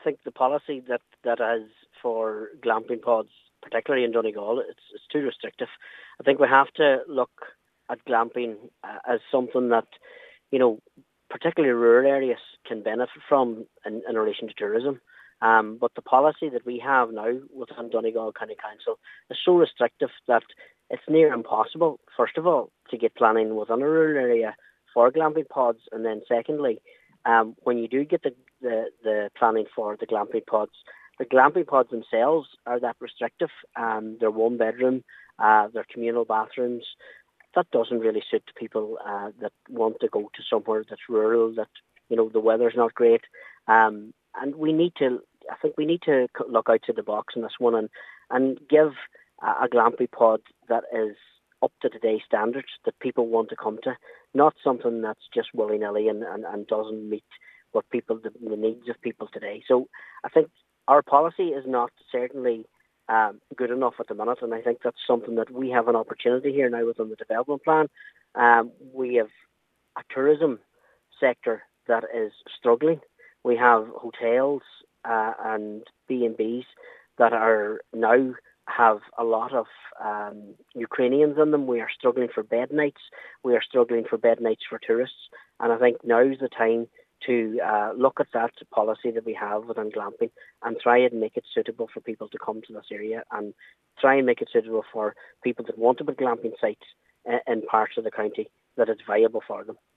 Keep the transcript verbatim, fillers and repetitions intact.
think the policy that that is for glamping pods, particularly in Donegal, it's, it's too restrictive. I think we have to look at glamping uh, as something that, you know, particularly rural areas can benefit from in, in relation to tourism. Um, but the policy that we have now within Donegal County Council is so restrictive that it's near impossible, first of all, to get planning within a rural area for glamping pods. And then secondly, um, when you do get the, the, the planning for the glamping pods, the glamping pods themselves are that restrictive. Um, they're one bedroom, uh, they're communal bathrooms. That doesn't really suit people uh, that want to go to somewhere that's rural, that, you know, the weather's not great. Um, and we need to, I think we need to look outside the box on this one and, and give a, a glamping pod that is up to today's standards that people want to come to, not something that's just willy-nilly and, and, and doesn't meet what people, the, the needs of people today. So I think our policy is not certainly um, good enough at the minute, and I think that's something that we have an opportunity here now within the development plan. Um, we have a tourism sector that is struggling. We have hotels uh, and B and Bs that are now have a lot of um, Ukrainians in them. We are struggling for bed nights. We are struggling for bed nights for tourists. And I think now's the time to uh, look at that policy that we have within glamping and try and make it suitable for people to come to this area, and try and make it suitable for people that want to put glamping sites in parts of the county that it's viable for them.